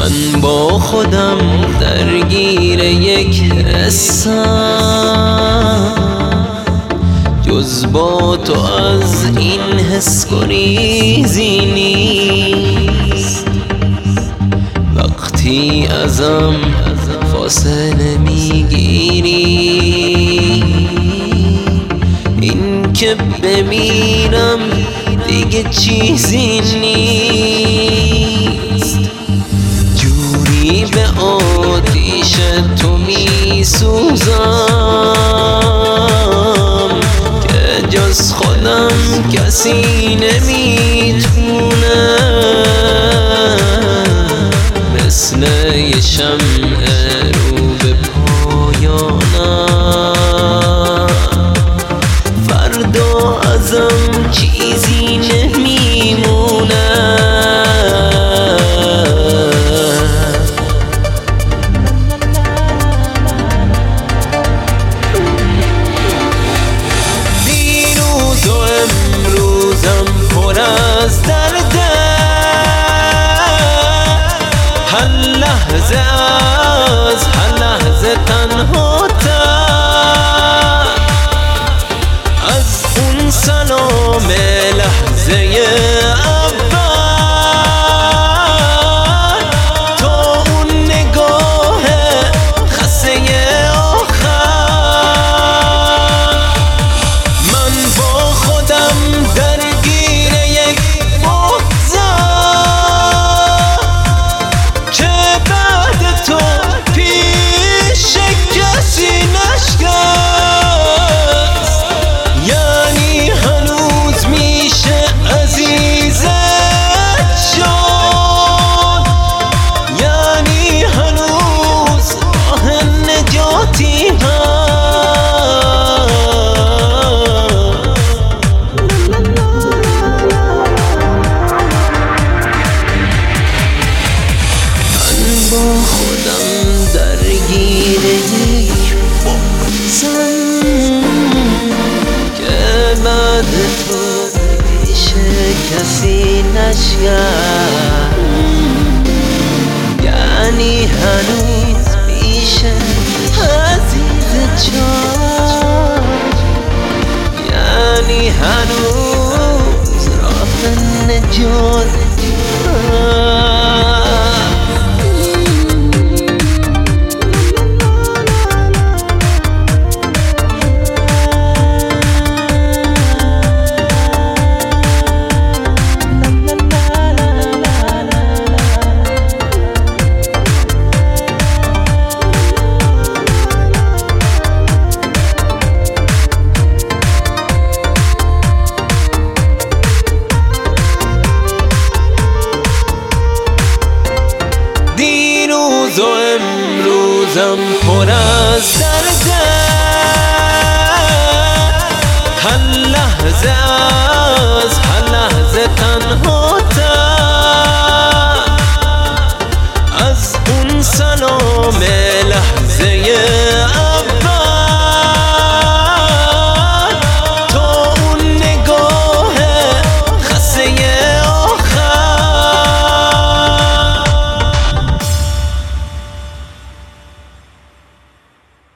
من با خودم درگیر یک حسم، جز با تو از این حس گریزی نیست. وقتی ازم فاصله میگیری، این که بمیرم دیگه چیزی نیست. جوری به آتیش تو میسوزم که جز خودم کسی نمیتونه. مثل یه شمع رو به پایانم، فردا ازم چیزی نمیمونه. دیروز و امروزم پر از درده، هر لحظه از هر لحظه تنهاتر از اون سلام لحظه اول تا اون نگاه خسته آخر. من با خودم درگیر یک بغضم که بعد تو پیش کسی نشکست. یعنی هنوز میشه عزیزت شد، یعنی هنوز راه نجاتی با خودم درگیر یک بغضم که بعد تو پیش کسی نشکست. یعنی هنوز پیش عزیزت شد، یعنی هنوز راه نجاتی دیروز و امروزم پر از درده، هر لحظه از هر لحظه تنهاتر